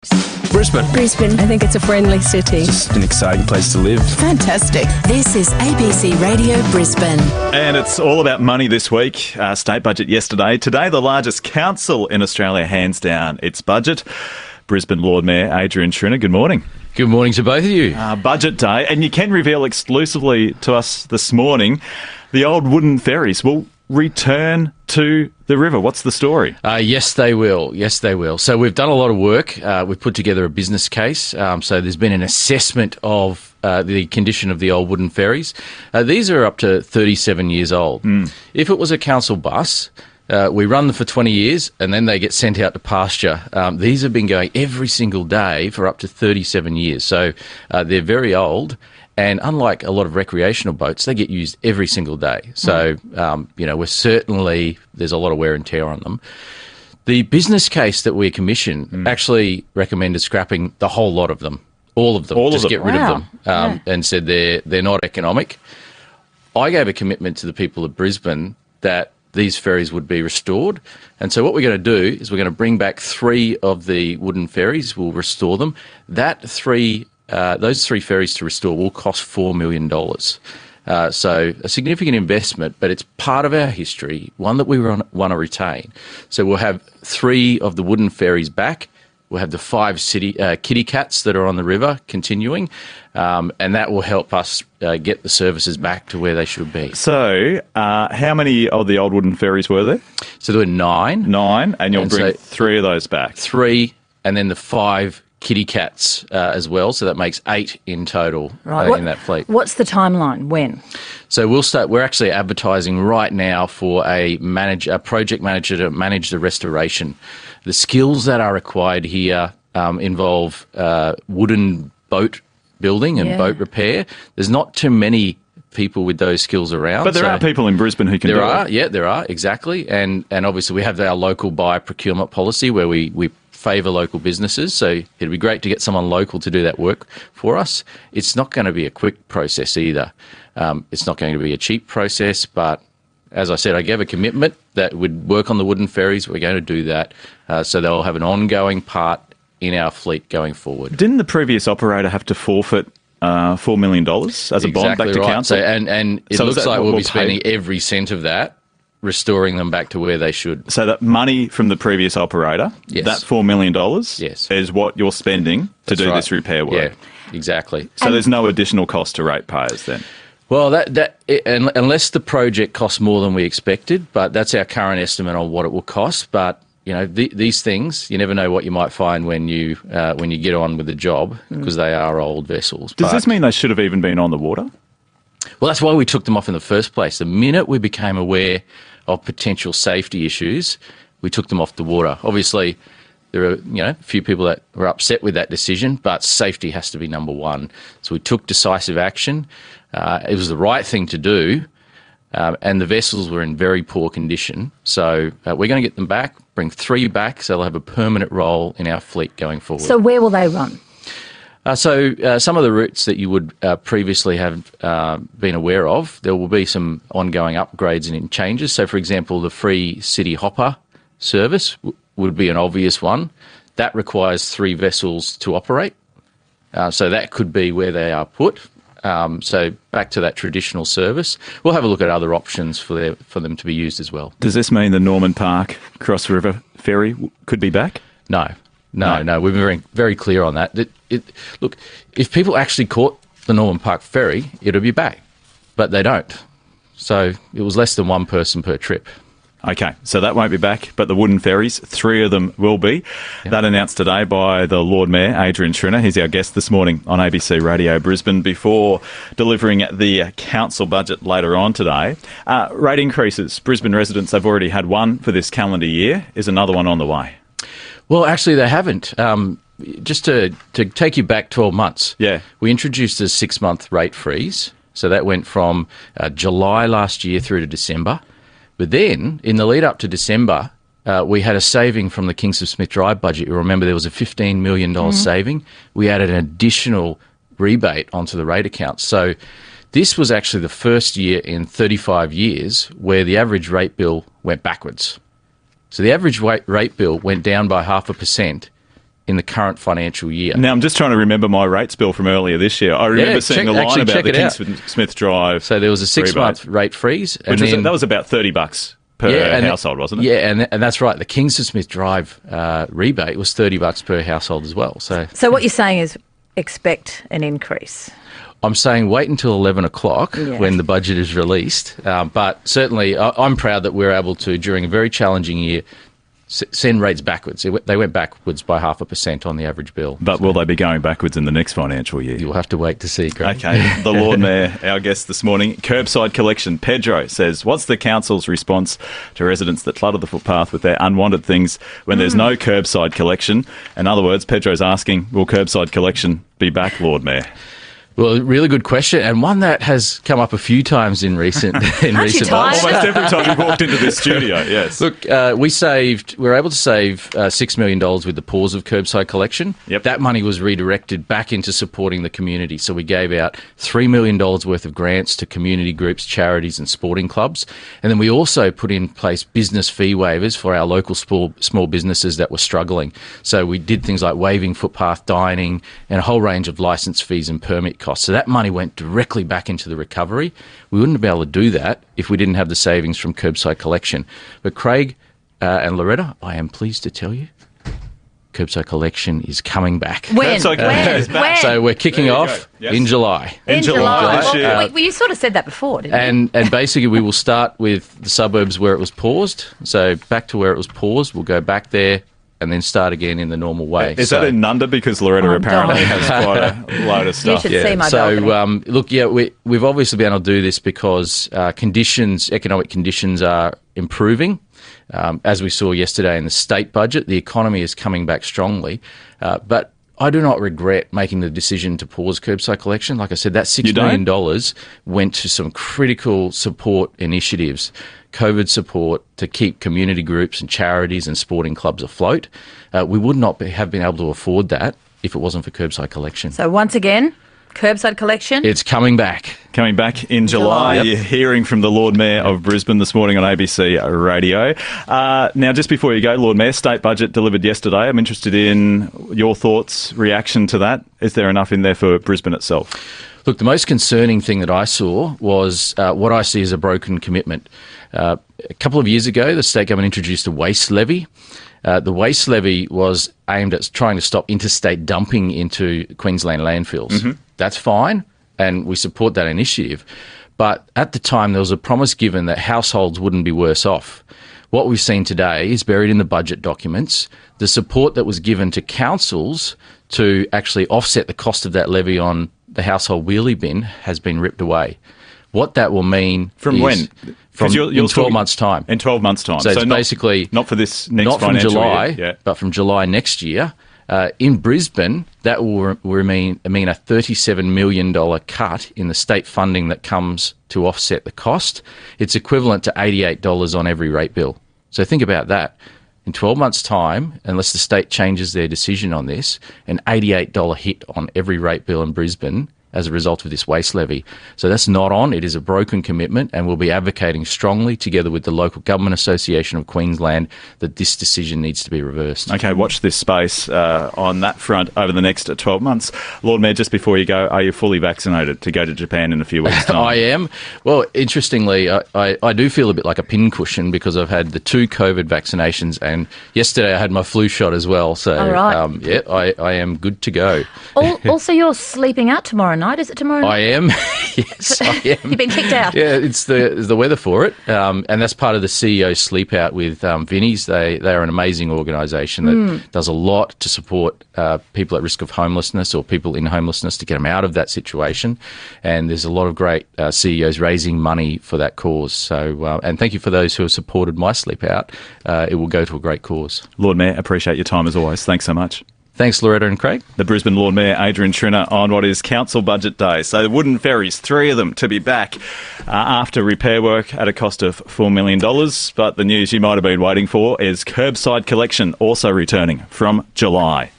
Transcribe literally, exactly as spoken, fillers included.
Brisbane. Brisbane. I think it's a friendly city. Just an exciting place to live. Fantastic. This is A B C Radio Brisbane. And it's all about money this week. Uh, state budget yesterday. Today, the largest council in Australia hands down its budget. Brisbane Lord Mayor Adrian Schrinner, good morning. Good morning to both of you. Uh, budget day. And you can reveal exclusively to us this morning the old wooden ferries will return to the river. What's the story? Uh, yes, they will. Yes, they will. So we've done a lot of work. Uh, we've put together a business case. Um, so there's been an assessment of uh, the condition of the old wooden ferries. Uh, these are up to thirty-seven years old. Mm. If it was a council bus, uh, we run them for twenty years and then they get sent out to pasture. Um, these have been going every single day for up to thirty-seven years. So uh, they're very old. And unlike a lot of recreational boats, they get used every single day. So, um, you know, we're certainly, there's a lot of wear and tear on them. The business case that we commissioned mm. actually recommended scrapping the whole lot of them, all of them, all just of them. get rid wow. of them, um, yeah. and said they're, they're not economic. I gave a commitment to the people of Brisbane that these ferries would be restored. And so what we're going to do is we're going to bring back three of the wooden ferries. We'll restore them. That three Uh, those three ferries to restore will cost four million dollars. Uh, so a significant investment, but it's part of our history, one that we want to retain. So we'll have three of the wooden ferries back. We'll have the five city uh, kitty cats that are on the river continuing, um, and that will help us uh, get the services back to where they should be. So uh, how many of the old wooden ferries were there? So there were nine. Nine, and you'll and bring so three of those back. Three, and then the five kitty cats uh, as well, so that makes eight in total right. uh, what, in that fleet. What's the timeline? When? So we'll start. We're actually advertising right now for a manage a project manager to manage the restoration. The skills that are required here um, involve uh, wooden boat building and yeah. boat repair. There's not too many people with those skills around. But there so are people in Brisbane who can there do are, it. Yeah, there are, exactly. And and obviously we have our local buyer procurement policy where we, we favour local businesses. So it'd be great to get someone local to do that work for us. It's not going to be a quick process either. Um, it's not going to be a cheap process, but as I said, I gave a commitment that would work on the wooden ferries. We're going to do that. Uh, so they'll have an ongoing part in our fleet going forward. Didn't the previous operator have to forfeit uh, four million dollars as a exactly bond back to right. council? So, and, and it so looks like we'll, we'll be spending pay? every cent of that, restoring them back to where they should. So that money from the previous operator, yes. that four million dollars yes. is what you're spending to That's do right. this repair work. Yeah, exactly. So and there's no additional cost to ratepayers then? Well, that that it, unless the project costs more than we expected, but that's our current estimate on what it will cost. But you know, the, these things, you never know what you might find when you uh, when you get on with the job, because mm. they are old vessels. Does but, this mean they should have even been on the water? Well, that's why we took them off in the first place. The minute we became aware of potential safety issues, we took them off the water. Obviously, there are you know a few people that were upset with that decision, but safety has to be number one. So we took decisive action. Uh, it was the right thing to do, um, and the vessels were in very poor condition. So uh, we're going to get them back, bring three back, so they'll have a permanent role in our fleet going forward. So where will they run? Uh, so uh, some of the routes that you would uh, previously have uh, been aware of, there will be some ongoing upgrades and changes. So, for example, the free city hopper service w- would be an obvious one. That requires three vessels to operate. Uh, so that could be where they are put. Um, so back to that traditional service. We'll have a look at other options for their, for them to be used as well. Does this mean the Norman Park Cross River ferry w- could be back? No, no, no. no. We've been very, very clear on that. It, it, look, if people actually caught the Norman Park ferry, it'll be back, but they don't. So it was less than one person per trip. Okay, so that won't be back, but the wooden ferries, three of them will be. Yep. That announced today by the Lord Mayor, Adrian Schrinner. He's our guest this morning on A B C Radio Brisbane before delivering the council budget later on today. Uh, rate increases. Brisbane residents, they've already had one for this calendar year. Is another one on the way? Well, actually, they haven't. Um, just to, to take you back twelve months, yeah, we introduced a six-month rate freeze. So that went from uh, July last year through to December. But then, in the lead up to December, uh, we had a saving from the Kingston Smith Drive budget. You remember there was a fifteen million dollars mm-hmm. saving. We added an additional rebate onto the rate account. So this was actually the first year in thirty-five years where the average rate bill went backwards. So the average rate bill went down by half a percent in the current financial year. Now, I'm just trying to remember my rates bill from earlier this year. I remember Yeah, seeing check- a line actually about check the it out. Kingsmith Drive. So there was a six-month rate freeze. And Which was, then, that was about thirty bucks per and household, wasn't it? Yeah, and, and that's right. The Kingston Smith Drive uh, rebate was thirty bucks per household as well. So So what you're saying is expect an increase. I'm saying wait until eleven o'clock Yeah. when the budget is released. Um, but certainly, I, I'm proud that we're able to, during a very challenging year, s- send rates backwards. It, w- they went backwards by half a percent on the average bill. But will they be going backwards in the next financial year? You'll have to wait to see, Greg. Okay, the Lord Mayor, our guest this morning, curbside collection. Pedro says, what's the council's response to residents that clutter the footpath with their unwanted things when there's no curbside collection? In other words, Pedro's asking, will curbside collection be back, Lord Mayor? Well, really good question, and one that has come up a few times in recent in Aren't you recent tired? months. Almost every time we've walked into this studio, yes. Look, uh, we saved. We were able to save uh, six million dollars with the pause of curbside collection. Yep. That money was redirected back into supporting the community. So we gave out three million dollars worth of grants to community groups, charities, and sporting clubs. And then we also put in place business fee waivers for our local small small businesses that were struggling. So we did things like waiving footpath dining and a whole range of licence fees and permit costs. So that money went directly back into the recovery. We wouldn't be able to do that if we didn't have the savings from curbside collection. But Craig uh, and Loretta, I am pleased to tell you, curbside collection is coming back. When? Curbside collection when? is back. when? So we're kicking There you off go. Yes. in July. In In July July. this Well, year. well, well, you sort of said that before, didn't you? And and basically we will start with the suburbs where it was paused. So back to where it was paused. We'll go back there and then start again in the normal way. Is so, that in Nunda? Because Loretta Oh, apparently don't. has quite a load of stuff. should see my so balcony. um, look, yeah, we, we've obviously been able to do this because uh, conditions, economic conditions are improving. Um, as we saw yesterday in the state budget, the economy is coming back strongly. Uh, but I do not regret making the decision to pause curbside collection. Like I said, that six You don't? million dollars went to some critical support initiatives, COVID support to keep community groups and charities and sporting clubs afloat. Uh, we would not be, have been able to afford that if it wasn't for curbside collection. So once again, curbside collection. It's coming back. Coming back in July, July. you're hearing from the Lord Mayor of Brisbane this morning on A B C Radio. Uh, now, just before you go, Lord Mayor, state budget delivered yesterday. I'm interested in your thoughts, reaction to that. Is there enough in there for Brisbane itself? Look, the most concerning thing that I saw was uh, what I see as a broken commitment. Uh, a couple of years ago, the state government introduced a waste levy. Uh, the waste levy was aimed at trying to stop interstate dumping into Queensland landfills. That's fine, and we support that initiative. But at the time, there was a promise given that households wouldn't be worse off. What we've seen today is buried in the budget documents. The support that was given to councils to actually offset the cost of that levy on the household wheelie bin has been ripped away. What that will mean From is when? 'Cause From you're- you're in twelve talking- months' time. In twelve months' time. So it's not, basically not for this next not from financial July, year. Yeah. but from July next year. Uh, in Brisbane, that will, re- will mean, mean a thirty-seven million dollars cut in the state funding that comes to offset the cost. It's equivalent to eighty-eight dollars on every rate bill. So think about that. In twelve months' time, unless the state changes their decision on this, an eighty-eight dollars hit on every rate bill in Brisbane as a result of this waste levy. So that's not on. It is a broken commitment, and we'll be advocating strongly together with the Local Government Association of Queensland that this decision needs to be reversed. Okay, watch this space uh, on that front over the next twelve months. Lord Mayor, just before you go, are you fully vaccinated to go to Japan in a few weeks' time? I am. Well, interestingly, I, I, I do feel a bit like a pincushion because I've had the two COVID vaccinations, and yesterday I had my flu shot as well. So, All right. um, yeah, I, I am good to go. Al- also, you're sleeping out tomorrow night. Is it tomorrow I night? am. Yes, I am. You've been kicked out. Yeah, it's the it's the weather for it, um, and that's part of the C E O Sleep Out with um, Vinnie's. They they are an amazing organisation that Mm. does a lot to support uh, people at risk of homelessness or people in homelessness to get them out of that situation. And there's a lot of great uh, C E Os raising money for that cause. So, uh, and thank you for those who have supported my Sleep Out. Uh, it will go to a great cause. Lord Mayor, appreciate your time as always. Thanks so much. Thanks, Loretta and Craig. The Brisbane Lord Mayor, Adrian Trinner, on what is Council Budget Day. So the wooden ferries, three of them to be back uh, after repair work at a cost of four million dollars. But the news you might have been waiting for is curbside collection also returning from July.